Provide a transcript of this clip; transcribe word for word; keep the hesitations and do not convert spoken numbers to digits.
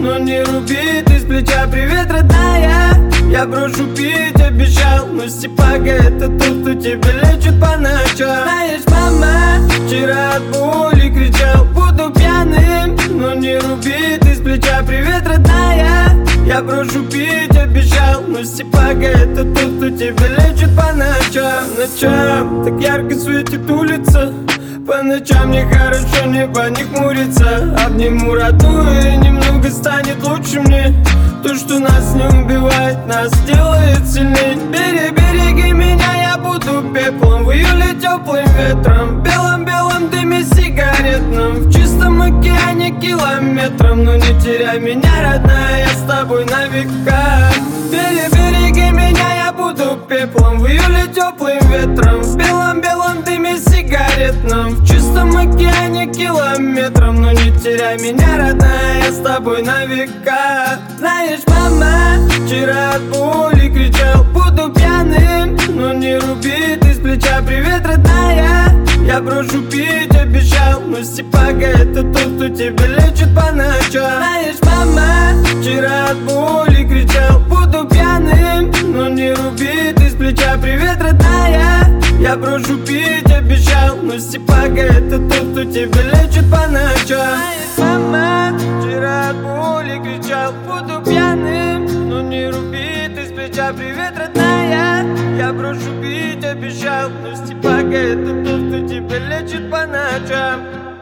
но не руби ты с плеча. Привет, родная, я брошу пить, обещал, но Степага это тот, кто тебя лечит по ночам. Знаешь, мама, вчера от боли кричал, буду пьяным, но не руби ты с плеча. Привет, родная, я брошу пить, обещал, но Степага это тот, кто тебя лечит по ночам. Ночам так ярко светит улица, по ночам мне хорошо, небо не хмурится. Обниму родную и немного станет лучше мне. То, что нас не убивает, нас делает сильней. Бери, береги меня, я буду пеплом в июле теплым ветром, в белом-белом дыме сигаретном, в чистом океане километром. Но не теряй меня, родная, я с тобой на века. Бери, береги меня, я буду пеплом в июле теплым ветром, в белом-белом дыме сигаретном, в чистом океане километром. Но не теряй меня, родная, я с тобой на века. Знаешь, мама, вчера от боли кричал, буду пьяным, но не руби ты с плеча. Привет, родная, я брошу пить, обещал, но Степага это тот, кто тебя лечит по ночам. Знаешь, мама, вчера от боли кричал, буду пьяным, но не руби ты с плеча. Привет, родная, я брошу пить, обещал, но Степага это тот, кто тебя лечит по ночам. Мама, вчера от боли кричал, буду пьяным, но не руби ты с плеча. Привет, родная, я брошу пить, обещал, но Степага это тот, кто тебя лечит по ночам.